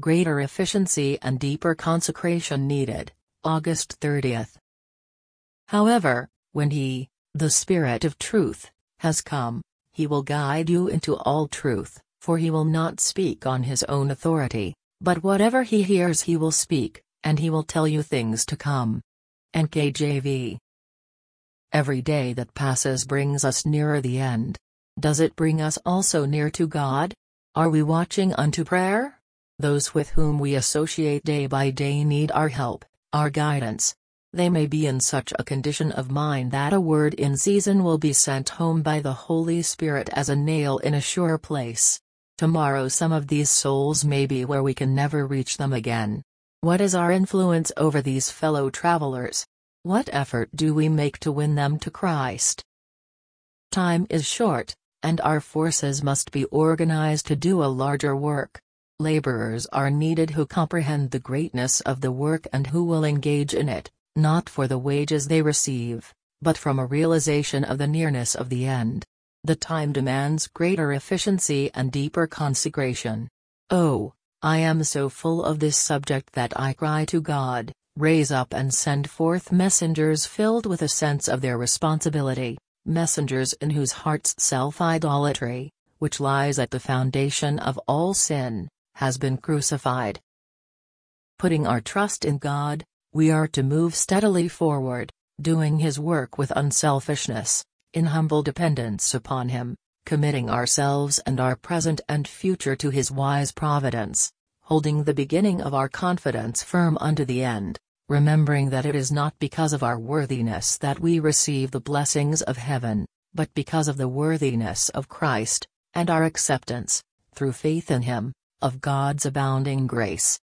greater efficiency and deeper consecration needed, August 30th. However, when He, the Spirit of Truth, has come, He will guide you into all truth, for He will not speak on His own authority, but whatever He hears He will speak, and He will tell you things to come. NKJV. Every day that passes brings us nearer the end. Does it bring us also near to God? Are we watching unto prayer? Those with whom we associate day by day need our help, our guidance. They may be in such a condition of mind that a word in season will be sent home by the Holy Spirit as a nail in a sure place. Tomorrow some of these souls may be where we can never reach them again. What is our influence over these fellow travelers? What effort do we make to win them to Christ? Time is short, and our forces must be organized to do a larger work. Laborers are needed who comprehend the greatness of the work and who will engage in it, not for the wages they receive, but from a realization of the nearness of the end. The time demands greater efficiency and deeper consecration. Oh, I am so full of this subject that I cry to God, raise up and send forth messengers filled with a sense of their responsibility, messengers in whose hearts self-idolatry, which lies at the foundation of all sin, has been crucified. Putting our trust in God, we are to move steadily forward, doing His work with unselfishness, in humble dependence upon Him, committing ourselves and our present and future to His wise providence, holding the beginning of our confidence firm unto the end, remembering that it is not because of our worthiness that we receive the blessings of heaven, but because of the worthiness of Christ, and our acceptance, through faith in Him, of God's abounding grace.